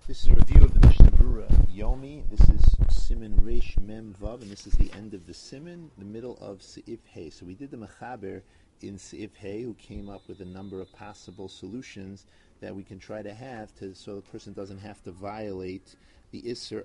This is a review of the Mishnah Berurah Yomi. This is Siman Reish Mem Vav, and this is the end of the Siman, the middle of Seif Hey. So we did the Mechaber in Seif Hey, who came up with a number of possible solutions that we can try to have so the person doesn't have to violate the Isser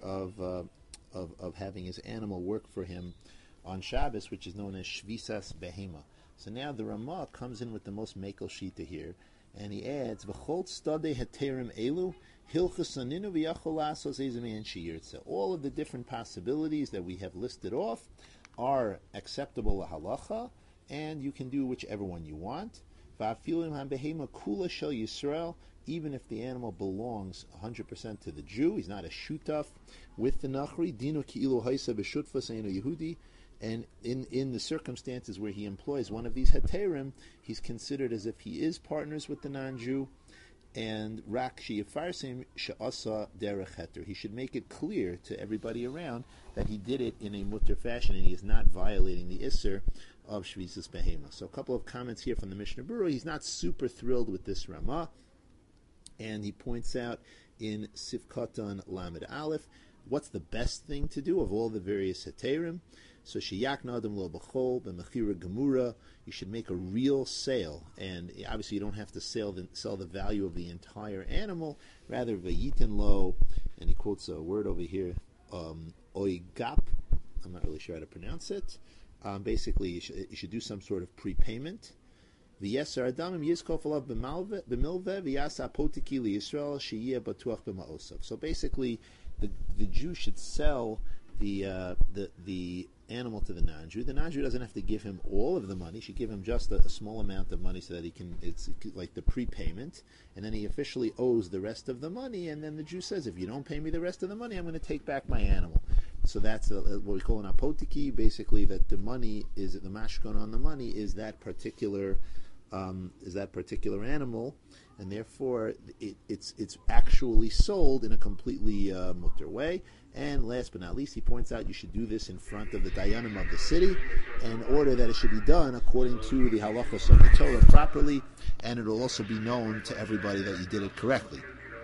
of having his animal work for him on Shabbos, which is known as Shvisas Behema. So now the Ramah comes in with the most Mekel Shita here, and he adds, V'chol tzadei heterim elu, hilchasaninu v'yachol lasos ezemein sheyirtze. All of the different possibilities that we have listed off are acceptable halacha, and you can do whichever one you want. V'afilim ha'behema kula shel Yisrael, even if the animal belongs 100% to the Jew, he's not a shutaf with the Nachri, dino ki'ilu haisa b'shutfas eino Yehudi. And in the circumstances where he employs one of these heterim, he's considered as if he is partners with the non-Jew. And rak sheyifarsim she'asa derech heter. He should make it clear to everybody around that he did it in a mutter fashion and he is not violating the isser of shvisas behema. So a couple of comments here from the Mishnah Berurah. He's not super thrilled with this Ramah, and he points out in Sifkatan Lamed Aleph, what's the best thing to do of all the various heterim? So sheyakna adam lo b'chol b'mechira gemura. You should make a real sale, and obviously you don't have to sell the value of the entire animal. Rather v'yitin lo, and he quotes a word over here, oigap. I'm not really sure how to pronounce it. Basically, you should do some sort of prepayment. V'yeser adamim yizkof alav b'milveh v'yasa potiki liYisrael sheyeh batuach b'ma'osav. So basically, the Jew should sell the animal to the non-Jew. The non-Jew doesn't have to give him all of the money. He should give him just a small amount of money so that it's like the prepayment, and then he officially owes the rest of the money, and then the Jew says, if you don't pay me the rest of the money, I'm going to take back my animal. So that's what we call an apotiki, basically that the money is, the mashkon on the money is that particular animal, and therefore it's actually sold in a completely mutter way. And last but not least, he points out you should do this in front of the dayanim of the city, in order that it should be done according to the halachos of the Torah properly, and it will also be known to everybody that you did it correctly.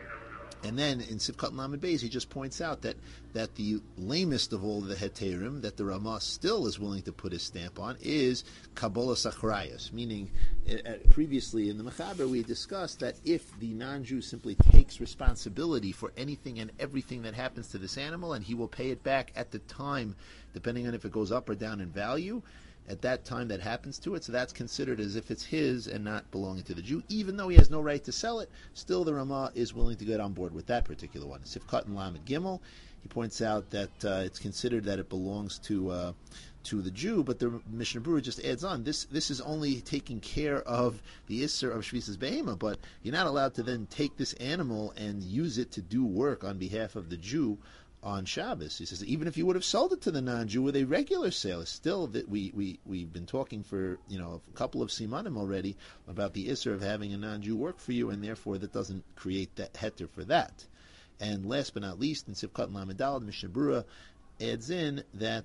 And then in Sifkat Lamed Beis, he just points out that the lamest of all the heterim that the Ramah still is willing to put his stamp on is Kabbalah Sachrayas, meaning previously in the Mechaber we discussed that if the non-Jew simply takes responsibility for anything and everything that happens to this animal, and he will pay it back at the time, depending on if it goes up or down in value, at that time that happens to it, so that's considered as if it's his and not belonging to the Jew. Even though he has no right to sell it, still the Ramah is willing to get on board with that particular one. Sifkat and Lamed Gimel, he points out that it's considered that it belongs to the Jew, but the Mishnah Berurah just adds on, this is only taking care of the Isser of Shvisas Behema, but you're not allowed to then take this animal and use it to do work on behalf of the Jew on Shabbos. He says even if you would have sold it to the non-Jew with a regular sale, still that we've been talking for a couple of simanim already about the isser of having a non-Jew work for you, and therefore that doesn't create that heter for that. And last but not least, in Sifkat Lamed Daled, Mishnah Berurah adds in that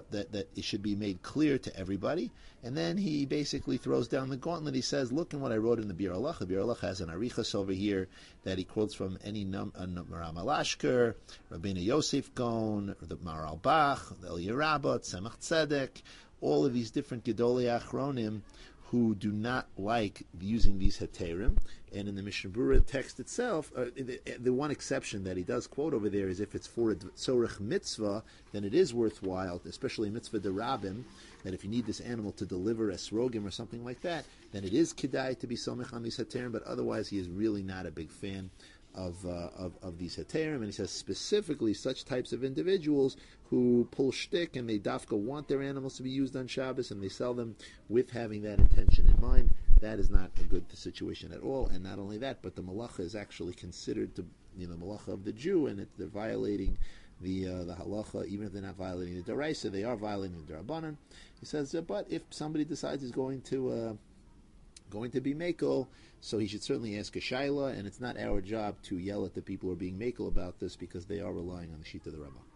it should be made clear to everybody, and then he basically throws down the gauntlet. He says, look at what I wrote in the Bir Alach. The Bir Alach has an arichas over here that he quotes from any Maram Alashker, Rabbeinu Yosef Gaon, the Maral Bach, the Eliyah Rabbah, Tzemach Tzedek, all of these different Gedolei Achronim who do not like using these heterim. And in the Mishnah Berurah text itself, the one exception that he does quote over there is if it's for a tzorech mitzvah, then it is worthwhile, especially mitzvah derabim, that if you need this animal to deliver esrogim or something like that, then it is kedai to be somech on these heterim, but otherwise he is really not a big fan of these heterim, and he says specifically such types of individuals who pull shtick and they dafka want their animals to be used on Shabbos and they sell them with having that intention in mind. That is not a good situation at all, and not only that, but the malacha is actually considered to malacha of the Jew, and they're violating the halacha, even if they're not violating the deraisa, they are violating the derabanan. He says, but if somebody decides he's going to be mekel, so he should certainly ask a shaila, and it's not our job to yell at the people who are being mekel about this because they are relying on the sheet of the Rabbah.